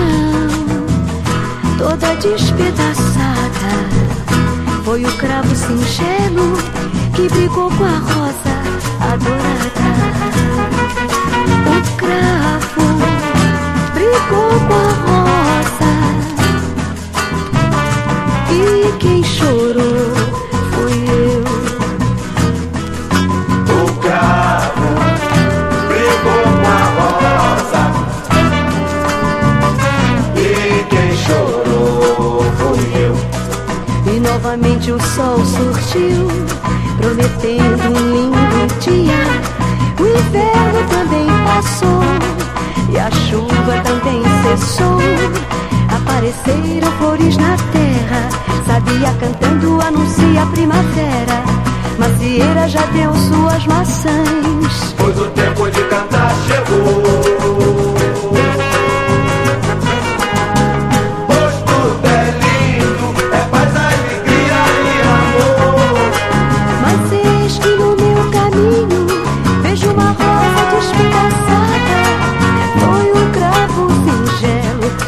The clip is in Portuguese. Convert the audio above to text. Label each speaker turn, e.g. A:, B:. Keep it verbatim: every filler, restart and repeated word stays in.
A: chão, toda despedaçada. Foi o cravo singelo que brigou com a rosa adorada. O cravo brigou com a rosa e quem chorou foi eu.
B: O cravo brigou com a rosa e quem chorou foi eu.
A: E novamente o sol surgiu, prometendo um lindo dia. O inverno também passou e a chuva também cessou. Apareceram flores na terra, sabia cantando anuncia a primavera. Macieira já deu suas maçãs,
B: pois o tempo de cantar chegou. Pois tudo é lindo, é paz, alegria e amor.
A: mas eis que no